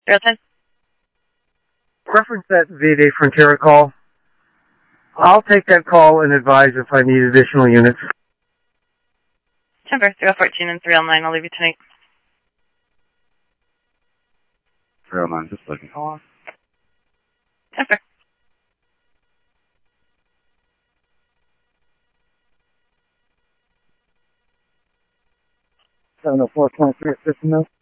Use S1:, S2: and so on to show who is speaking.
S1: 010.
S2: Reference that VA Frontera call. I'll take that call and advise if I need additional units.
S1: Timber, 014 and 309. I'll leave you tonight.
S3: 309, just looking. Call on.
S1: Timber.
S2: 704.3 at 50 mil.